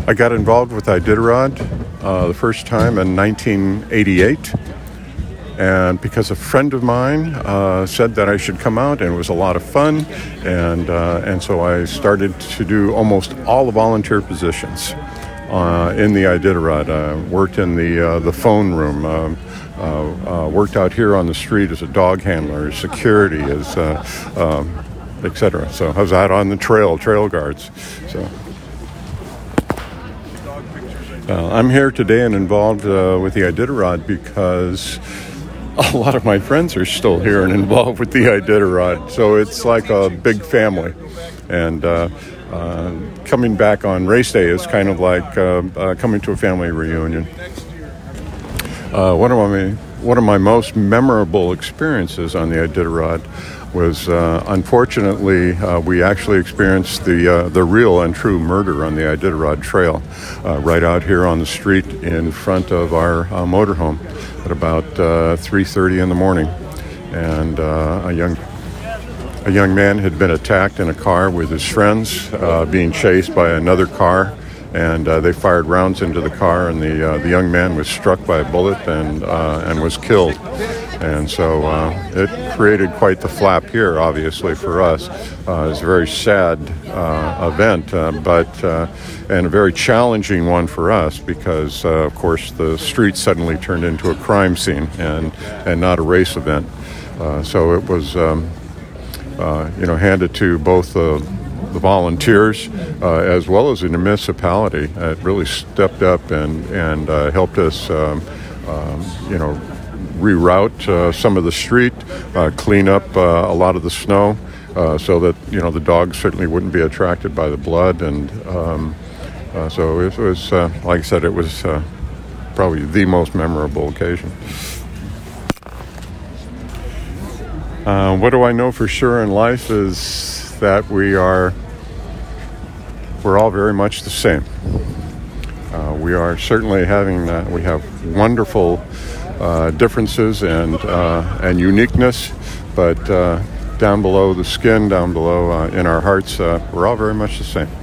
I got involved with Iditarod the first time in 1988, and because a friend of mine said that I should come out, and it was a lot of fun, and so I started to do almost all the volunteer positions in the Iditarod. Worked in the phone room, worked out here on the street as a dog handler, as security, as etc. So I was out on the trail guards. So. I'm here today and involved with the Iditarod because a lot of my friends are still here and involved with the Iditarod. So it's like a big family. And coming back on race day is kind of like coming to a family reunion. One of my most memorable experiences on the Iditarod was unfortunately we actually experienced the real and true murder on the Iditarod Trail right out here on the street in front of our motorhome at about 3:30 in the morning, and a young man had been attacked in a car with his friends, being chased by another car, and they fired rounds into the car, and the young man was struck by a bullet and was killed. And so it created quite the flap here, obviously, for us. It was a very sad event, and a very challenging one for us because, of course, the street suddenly turned into a crime scene and not a race event. So it was, handed to both the volunteers as well as the municipality. It really stepped up and helped us, reroute some of the street, clean up a lot of the snow, so that the dogs certainly wouldn't be attracted by the blood, and so it was like I said, it was probably the most memorable occasion. What do I know for sure in life is that we're all very much the same. We are certainly we have wonderful differences and uniqueness, but down below the skin, down below in our hearts, we're all very much the same.